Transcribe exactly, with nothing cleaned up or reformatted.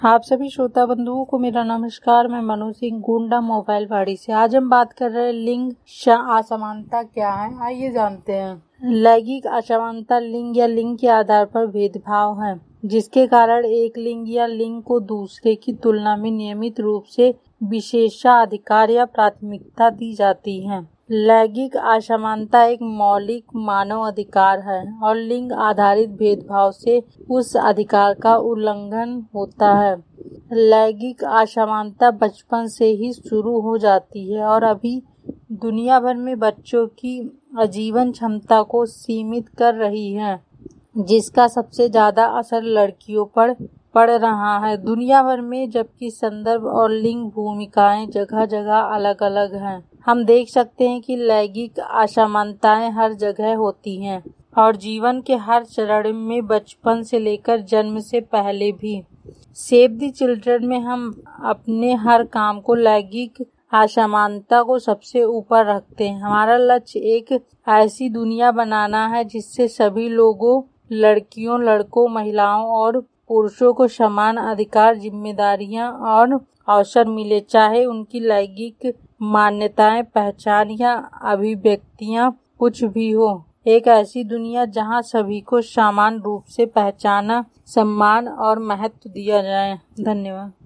आप सभी श्रोता बंधुओं को मेरा नमस्कार। मैं मनु सिंह गोंडा मोबाइल वाड़ी से। आज हम बात कर रहे हैं लिंग असमानता क्या है, आइए जानते हैं। लैंगिक असमानता लिंग या लिंग के आधार पर भेदभाव है, जिसके कारण एक लिंग या लिंग को दूसरे की तुलना में नियमित रूप से विशेषाधिकार या प्राथमिकता दी जाती है। लैंगिक असमानता एक मौलिक मानव अधिकार है और लिंग आधारित भेदभाव से उस अधिकार का उल्लंघन होता है। लैंगिक असमानता बचपन से ही शुरू हो जाती है और अभी दुनिया भर में बच्चों की आजीवन क्षमता को सीमित कर रही है, जिसका सबसे ज्यादा असर लड़कियों पर पड़ रहा है दुनिया भर में, जबकि संदर्भ और लिंग भूमिकाएं जगह जगह अलग अलग हैं। हम देख सकते हैं कि लैंगिक असमानताएं हर जगह होती हैं और जीवन के हर चरण में, बचपन से लेकर जन्म से पहले भी। सेव द चिल्ड्रन में हम अपने हर काम को लैंगिक असमानता को सबसे ऊपर रखते हैं। हमारा लक्ष्य एक ऐसी दुनिया बनाना है जिससे सभी लोगों, लड़कियों, लड़कों, महिलाओं और पुरुषों को समान अधिकार, जिम्मेदारियां और अवसर मिले, चाहे उनकी लैंगिक मान्यताएं, पहचान या अभिव्यक्तियां कुछ भी हो। एक ऐसी दुनिया जहां सभी को समान रूप से पहचाना, सम्मान और महत्व दिया जाए। धन्यवाद।